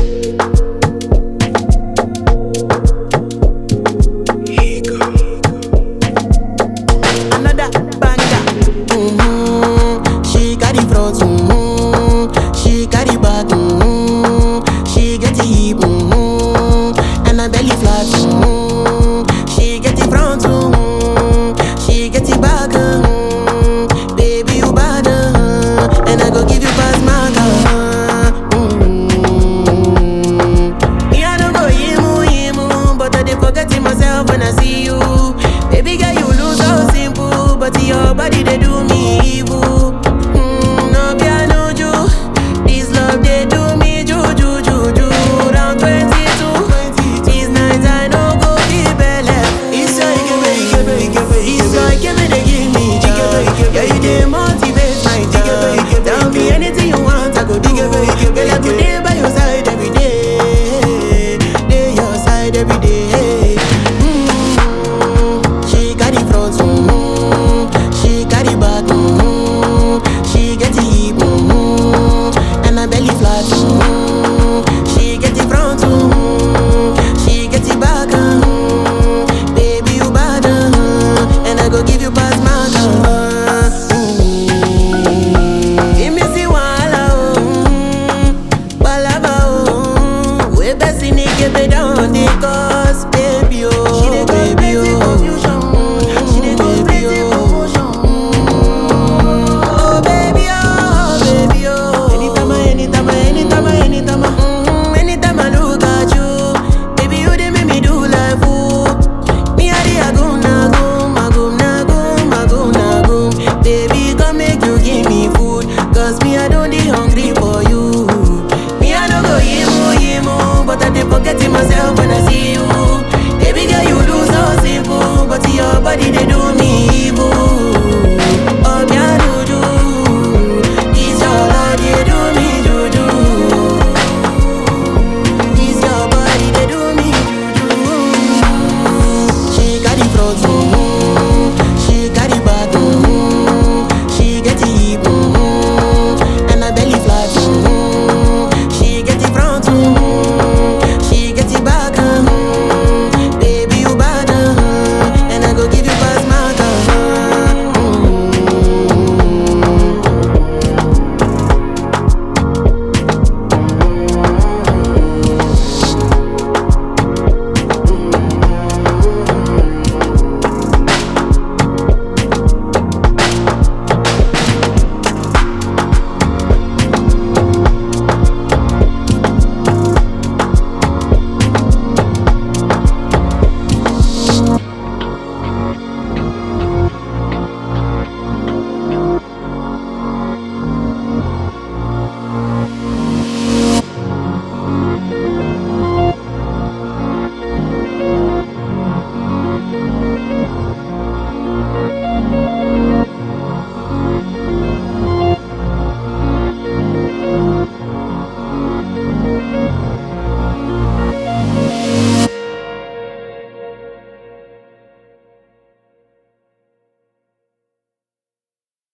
Another banger. She carry front, she carry back, she get it hip, and her belly flat. She get it front, she get it back. Baby you bad, and I go give you pass marker. Me I don't go yimu, but I dey forget myself when I see you. Baby girl you look so simple, but your body they do me evil. No be I know you, this love they do me juju juju. Round 22, this night I know go be belle. It's so it's so they give me joy. Yeah you dey motivate my joy. Tell me anything you want I go do. Girl I go dey by your side every day, dey your side every day. She carry front, she carry back, she get it hip, and her belly flat. She get it front, she get it back. Baby you bad, and I go give you pass marker. Give me see wahala, palava, we best in it, get me down the cause, baby oh. She dey baby oh. Anytime I look at you, baby, you dey make me do like fool. Me a the agum. Baby, come make you give me food, cause me I don't dey hungry for you. Me I don't go yimu, but I dey forget myself when I see you. Baby girl, you look so simple, but your body they do me